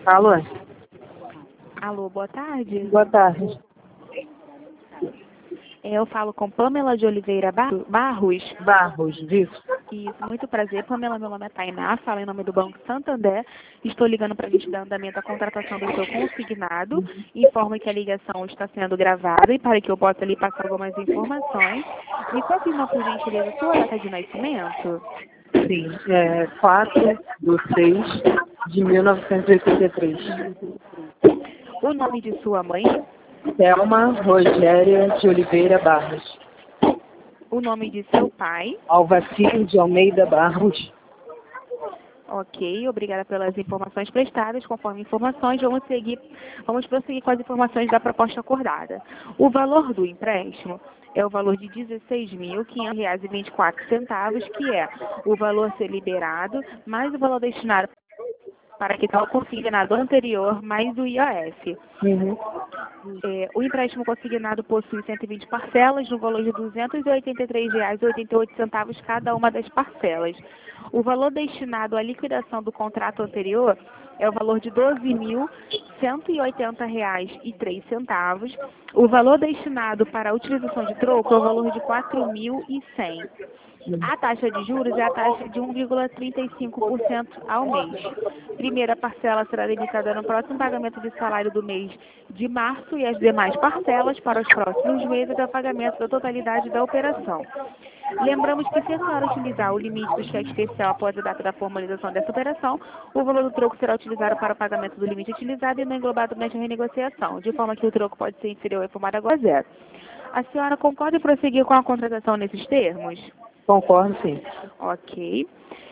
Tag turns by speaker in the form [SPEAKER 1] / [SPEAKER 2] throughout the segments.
[SPEAKER 1] Alô?
[SPEAKER 2] Alô, boa tarde.
[SPEAKER 1] Boa tarde.
[SPEAKER 2] Eu falo com Pamela de Oliveira Barros.
[SPEAKER 1] Barros, isso.
[SPEAKER 2] Isso, muito prazer. Pamela, meu nome é Tainá, falo em nome do Banco Santander. Estou ligando para a gente dar andamento à contratação do seu consignado. Informo que a ligação está sendo gravada e para que eu possa lhe passar algumas informações. Me confirma, por gentileza, a sua data de nascimento?
[SPEAKER 1] Sim, 4/6 de 1983.
[SPEAKER 2] O nome de sua mãe?
[SPEAKER 1] Thelma Rogéria de Oliveira Barros.
[SPEAKER 2] O nome de seu pai?
[SPEAKER 1] Alvacir de Almeida Barros.
[SPEAKER 2] Ok, obrigada pelas informações prestadas. Conforme informações, vamos prosseguir com as informações da proposta acordada. O valor do empréstimo é o valor de R$ 16.500,24, que é o valor a ser liberado, mais o valor destinado para quitar o consignado anterior, mais o IOF.
[SPEAKER 1] Uhum.
[SPEAKER 2] O empréstimo consignado possui 120 parcelas no valor de R$ 283,88 cada uma das parcelas. O valor destinado à liquidação do contrato anterior é o valor de R$ 12.180,03. O valor destinado para a utilização de troco é o valor de R$ 4.100. A taxa de juros é a taxa de 1,35% ao mês. Primeira parcela será debitada no próximo pagamento de salário do mês de março e as demais parcelas para os próximos meses é o pagamento da totalidade da operação. Lembramos que se a senhora utilizar o limite do cheque especial após a data da formalização dessa operação, o valor do troco será utilizado para o pagamento do limite utilizado e não englobado durante a renegociação, de forma que o troco pode ser inferior ou informado agora a zero. A senhora concorda em prosseguir com a contratação nesses termos?
[SPEAKER 1] Concordo, sim.
[SPEAKER 2] Ok.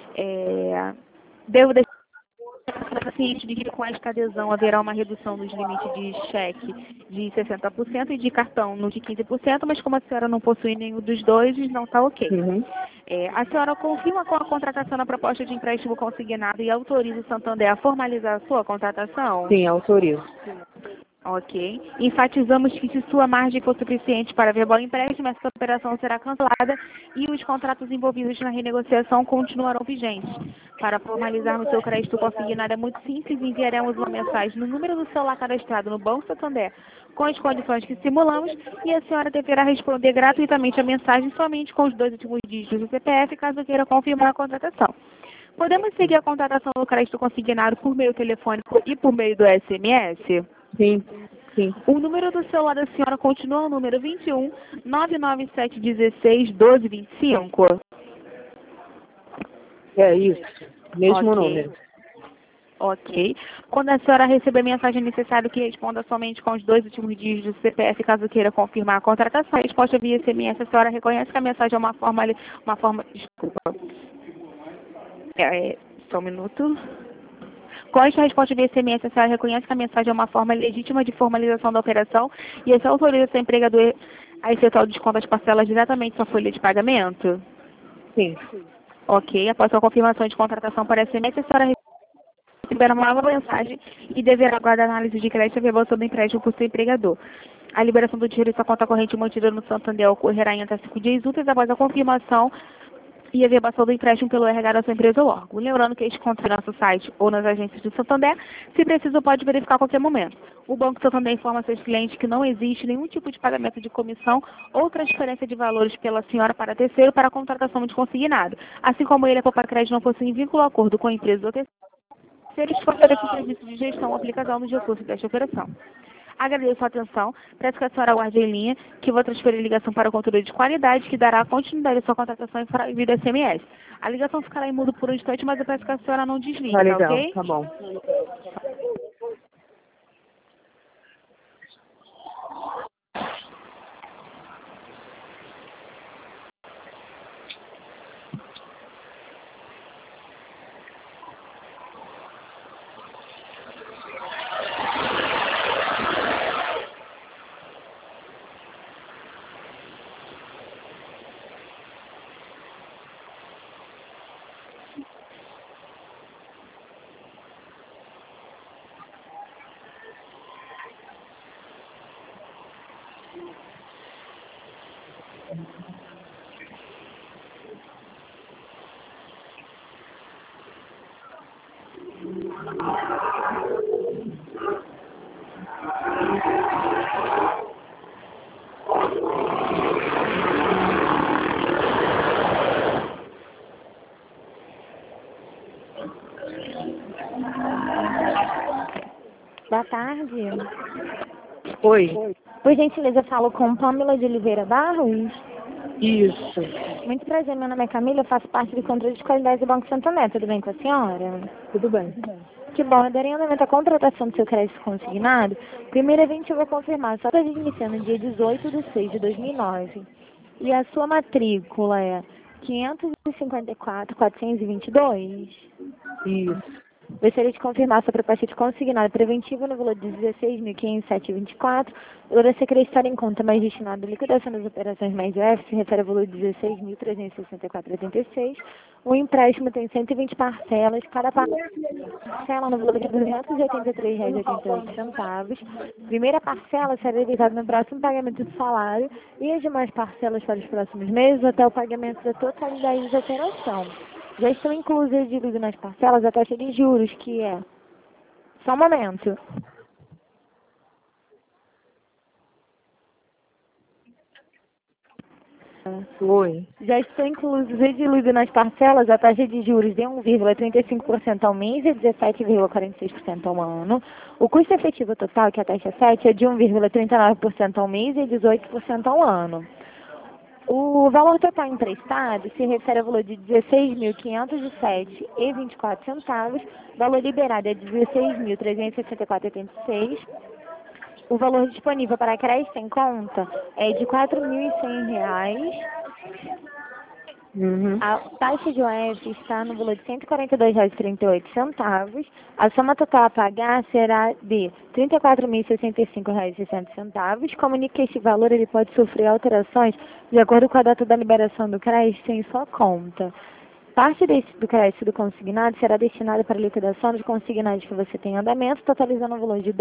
[SPEAKER 2] Devo deixar ciente de que com esta adesão haverá uma redução dos limites de cheque de 60% e de cartão no de 15%, mas como a senhora não possui nenhum dos dois, não está ok.
[SPEAKER 1] Uhum.
[SPEAKER 2] A senhora confirma com a contratação na proposta de empréstimo consignado e autoriza o Santander a formalizar a sua contratação?
[SPEAKER 1] Sim, autorizo.
[SPEAKER 2] Ok. Enfatizamos que se sua margem for suficiente para verbal empréstimo, essa operação será cancelada e os contratos envolvidos na renegociação continuarão vigentes. Para formalizarmos seu crédito consignado é muito simples, enviaremos uma mensagem no número do celular cadastrado no Banco Santander com as condições que simulamos e a senhora deverá responder gratuitamente a mensagem somente com os 2 últimos dígitos do CPF, caso queira confirmar a contratação. Podemos seguir a contratação do crédito consignado por meio telefônico e por meio do SMS?
[SPEAKER 1] Sim, sim.
[SPEAKER 2] O número do celular da senhora continua o número 21 99716 1225?
[SPEAKER 1] É isso. Mesmo
[SPEAKER 2] Ok.
[SPEAKER 1] número.
[SPEAKER 2] Ok. Quando a senhora receber a mensagem, é necessário que responda somente com os 2 últimos dígitos do CPF, caso queira confirmar a contratação. A resposta via SMS, a senhora reconhece que a mensagem é uma forma, desculpa. Só um minuto. Com esta resposta via SMS, a senhora reconhece que a mensagem é uma forma legítima de formalização da operação e essa autoriza o empregador a efetuar o desconto das parcelas diretamente na folha de pagamento?
[SPEAKER 1] Sim.
[SPEAKER 2] Ok. Após a confirmação de contratação por SMS, a senhora receberá uma nova mensagem e deverá aguardar a análise de crédito e a revolução do empréstimo por seu empregador. A liberação do dinheiro em sua conta corrente mantida no Santander ocorrerá em até 5 dias úteis após a confirmação e a verbação do empréstimo pelo RH da sua empresa ou órgão. Lembrando que este conta no nosso site ou nas agências do Santander, se preciso, pode verificar a qualquer momento. O Banco Santander informa seus clientes que não existe nenhum tipo de pagamento de comissão ou transferência de valores pela senhora para terceiro para a contratação de consignado, assim como ele, a Poupa Crédito, não possui vínculo ou acordo com a empresa ou terceiro, se eles forem o serviço de gestão ou aplicação dos recursos desta operação. Agradeço a atenção. Peço que a senhora aguarde em linha, que vou transferir a ligação para o controle de qualidade, que dará continuidade à sua contratação e via SMS. A ligação ficará em mudo por um instante, mas eu peço que a senhora não desligue,
[SPEAKER 1] Tá
[SPEAKER 2] tá
[SPEAKER 1] legal,
[SPEAKER 2] ok?
[SPEAKER 1] tá bom.
[SPEAKER 3] Boa tarde.
[SPEAKER 1] Oi.
[SPEAKER 3] Por gentileza, eu falo com Pamela de Oliveira Barros.
[SPEAKER 1] Isso.
[SPEAKER 3] Muito prazer, meu nome é Camila, eu faço parte do controle de qualidade do Banco Santander. Tudo bem com a senhora?
[SPEAKER 1] Tudo bem.
[SPEAKER 3] Que bom, eu darei andamento à contratação do seu crédito consignado. Primeiramente, eu vou confirmar, só está iniciando no dia 18/6/2009. E a sua matrícula é 554.422.
[SPEAKER 1] Isso.
[SPEAKER 3] Gostaria de confirmar sua proposta de consignado preventivo no valor de 16.507,24. O valor a ser acreditado em conta mais destinado à liquidação das operações mais F se refere ao valor de 16.364,86. O empréstimo tem 120 parcelas. Cada parcela no valor de R$ 283,88. Primeira parcela será realizada no próximo pagamento do salário e as demais parcelas para os próximos meses até o pagamento da totalidade da operação. Já estão inclusas de nas parcelas a taxa de juros, que é... Só um momento.
[SPEAKER 1] Oi.
[SPEAKER 3] Já estão inclusos e nas parcelas a taxa de juros de 1,35% ao mês e 17,46% ao ano. O custo efetivo total, que é a taxa 7, é de 1,39% ao mês e 18% ao ano. O valor total emprestado se refere ao valor de R$ 16.507,24. Valor liberado é de R$ 16.364,86. O valor disponível para crédito em conta é de R$ 4.100. A taxa de OF está no valor de R$ 142,38. A soma total a pagar será de R$ 34.065,60. Comunique que este valor ele pode sofrer alterações de acordo com a data da liberação do crédito em sua conta. Parte do crédito consignado será destinada para a liquidação dos consignados que você tem em andamento, totalizando um valor de R$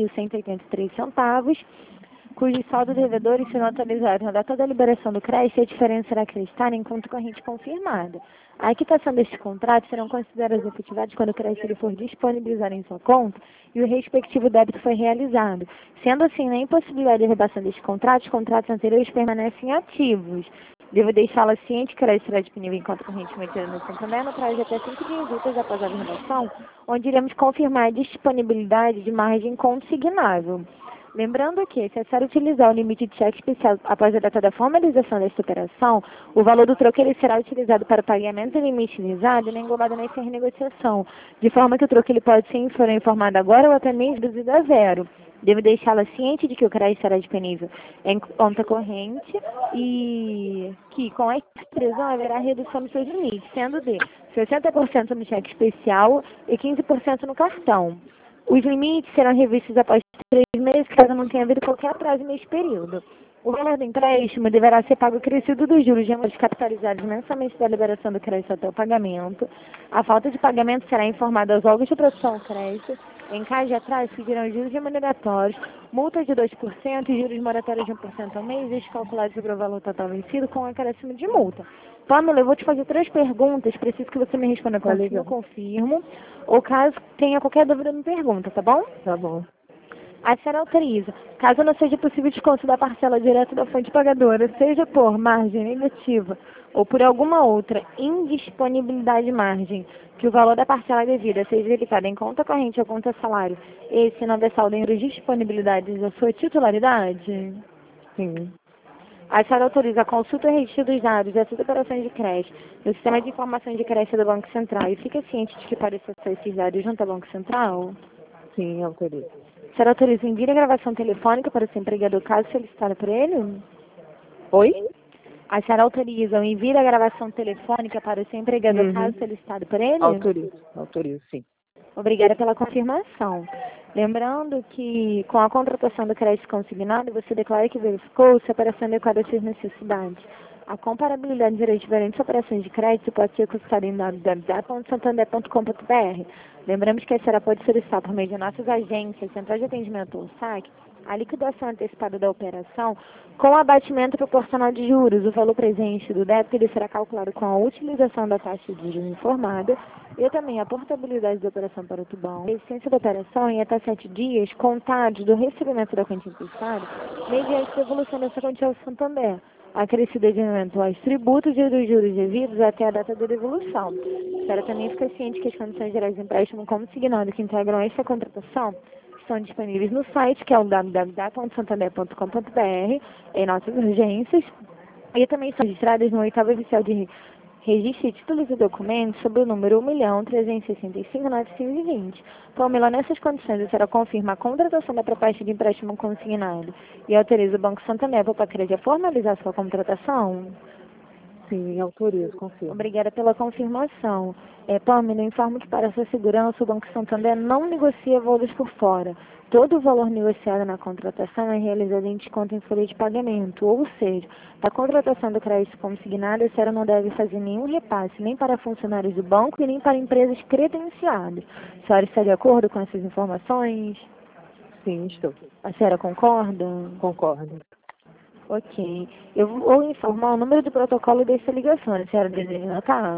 [SPEAKER 3] 12.183, cujos saldos devedores serão atualizados na data da liberação do crédito e a diferença será acreditada em conta corrente confirmada. A quitação destes contratos serão consideradas efetivadas quando o crédito ele for disponibilizado em sua conta e o respectivo débito foi realizado. Sendo assim, na impossibilidade de redação destes contratos, os contratos anteriores permanecem ativos. Devo deixá-la ciente que o crédito será disponível em conta corrente mantida no Santander no prazo de até 5 dias úteis após a redação, onde iremos confirmar a disponibilidade de margem consignável. Lembrando que, se é necessário utilizar o limite de cheque especial após a data da formalização desta operação, o valor do troco ele será utilizado para o pagamento do limite utilizado e não englobado nessa renegociação, de forma que o troco ele pode ser informado agora ou até mesmo reduzido a zero. Devo deixá-la ciente de que o crédito será disponível em conta corrente e que, com esta expressão, haverá redução dos seus limites, sendo de 60% no cheque especial e 15% no cartão. Os limites serão revistos após 3 meses, caso não tenha havido qualquer atraso neste período. O valor do empréstimo deverá ser pago acrescido dos juros de capitalizados mensalmente da liberação do crédito até o pagamento. A falta de pagamento será informada aos órgãos de produção do crédito. Em caso de atraso, seguirão juros remuneratórios, multas de 2% e juros moratórios de 1% ao mês, estes calculados sobre o valor total vencido com acréscimo de multa. Pamela, eu vou te fazer 3 perguntas, preciso que você me responda com sim ou confirmo, ou caso tenha qualquer dúvida, me pergunta, tá bom?
[SPEAKER 1] Tá bom.
[SPEAKER 3] A senhora autoriza, caso não seja possível desconto da parcela direto da fonte pagadora, seja por margem negativa ou por alguma outra indisponibilidade de margem, que o valor da parcela devida seja debitado em conta corrente ou conta salário, e se não houver saldo em disponibilidades da sua titularidade?
[SPEAKER 1] Sim.
[SPEAKER 3] A senhora autoriza a consulta e registro dos dados dessas operações de crédito no sistema de informações de crédito do Banco Central e fica ciente de que pode acessar esses dados junto ao Banco Central?
[SPEAKER 1] Sim, autorizo.
[SPEAKER 3] A senhora autoriza envio a gravação telefônica para o seu empregador caso solicitado por ele?
[SPEAKER 1] Oi?
[SPEAKER 3] A senhora autoriza o envio da gravação telefônica para o seu empregador caso solicitado por ele?
[SPEAKER 1] Autorizo, sim.
[SPEAKER 3] Obrigada pela confirmação. Lembrando que, com a contratação do crédito consignado, você declara que verificou se a operação adequada às suas necessidades. A comparabilidade de diferentes operações de crédito pode ser consultada em www.santander.com.br. Lembramos que a senhora pode solicitar por meio de nossas agências, central de atendimento ou SAC, a liquidação antecipada da operação com abatimento proporcional de juros. O valor presente do débito ele será calculado com a utilização da taxa de juros informada e também a portabilidade da operação para o tubão. A existência da operação em até 7 dias contados do recebimento da quantia emprestada mediante a devolução dessa quantia ao Santander, acrescida de eventuais tributos e dos juros devidos até a data da devolução. A senhora também fica ciente que as condições gerais de empréstimo consignado que integram esta contratação estão disponíveis no site, que é o www.santander.com.br, em nossas agências, e também são registradas no 8º oficial de registro de títulos e documentos sob o número 1.365.920. Pamela, nessas condições, a senhora confirma a contratação da proposta de empréstimo consignado e autoriza o Banco Santander para a formalizar sua contratação?
[SPEAKER 1] Sim, autorizo, confirmo.
[SPEAKER 3] Obrigada pela confirmação. Pamela, informo que para sua segurança o Banco Santander não negocia valores por fora. Todo o valor negociado na contratação é realizado em desconto em folha de pagamento, ou seja, a contratação do crédito consignado, a senhora não deve fazer nenhum repasse, nem para funcionários do banco e nem para empresas credenciadas. A senhora está de acordo com essas informações?
[SPEAKER 1] Sim, estou.
[SPEAKER 3] A senhora concorda?
[SPEAKER 1] Concordo.
[SPEAKER 3] Ok. Eu vou informar o número do protocolo dessa ligação. A senhora deseja anotar?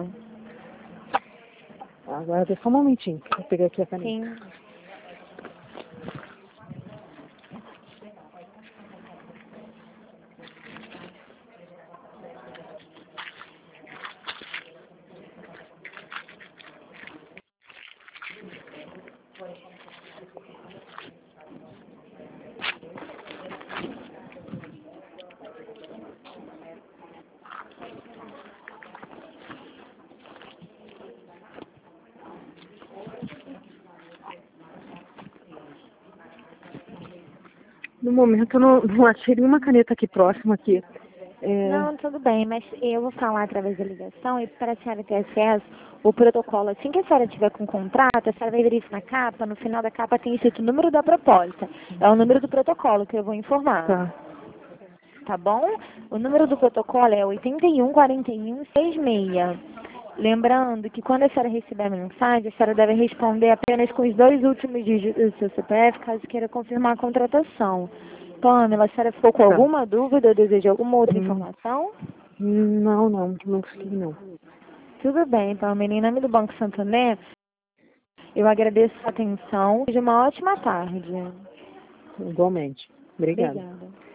[SPEAKER 1] Agora, só um momentinho. Vou pegar aqui a caneta.
[SPEAKER 3] Sim.
[SPEAKER 1] No momento, eu não achei nenhuma caneta aqui próxima aqui.
[SPEAKER 3] Não, tudo bem, mas eu vou falar através da ligação e para a senhora ter acesso o protocolo, assim que a senhora tiver com o contrato, a senhora vai ver isso na capa, no final da capa tem escrito o número da proposta. É o número do protocolo que eu vou informar.
[SPEAKER 1] Tá.
[SPEAKER 3] Tá bom? O número do protocolo é 814166. Lembrando que quando a senhora receber a mensagem, a senhora deve responder apenas com os 2 últimos dígitos do seu CPF, caso queira confirmar a contratação. Pamela, a senhora ficou com alguma dúvida ou deseja alguma outra informação?
[SPEAKER 1] Não consegui não.
[SPEAKER 3] Tudo bem, Pamela. Em nome do Banco Santander, eu agradeço a atenção e uma ótima tarde.
[SPEAKER 1] Igualmente. Obrigada.
[SPEAKER 3] Obrigada.